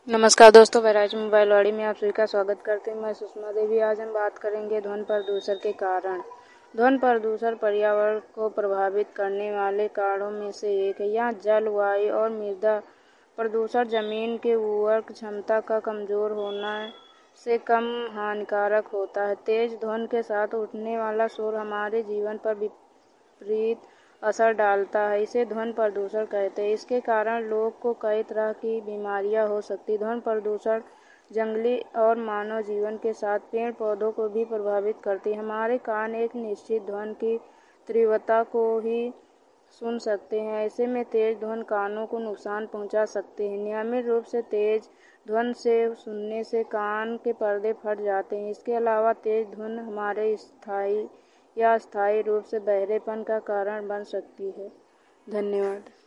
नमस्कार दोस्तों, वैराज मोबाइल वाड़ी में आप सभी का स्वागत करते हैं। मैं सुषमा देवी। आज हम बात करेंगे ध्वनि प्रदूषण के कारण। ध्वनि प्रदूषण पर्यावरण को प्रभावित करने वाले कारणों में से एक है। यहाँ जल, वायु और मृदा प्रदूषण जमीन के उर्वरक क्षमता का कमजोर होना से कम हानिकारक होता है। तेज ध्वनि के साथ उठने वाला शोर हमारे जीवन पर विपरीत असर डालता है। इसे ध्वनि प्रदूषण कहते हैं। इसके कारण लोगों को कई तरह की बीमारियां हो सकती। ध्वनि प्रदूषण जंगली और मानव जीवन के साथ पेड़ पौधों को भी प्रभावित करती है। हमारे कान एक निश्चित ध्वनि की तीव्रता को ही सुन सकते हैं। ऐसे में तेज ध्वनि कानों को नुकसान पहुंचा सकते हैं। नियमित रूप से तेज ध्वनि से सुनने से कान के पर्दे फट जाते हैं। इसके अलावा तेज ध्वनि हमारे स्थायी या अस्थायी रूप से बहरेपन का कारण बन सकती है। धन्यवाद।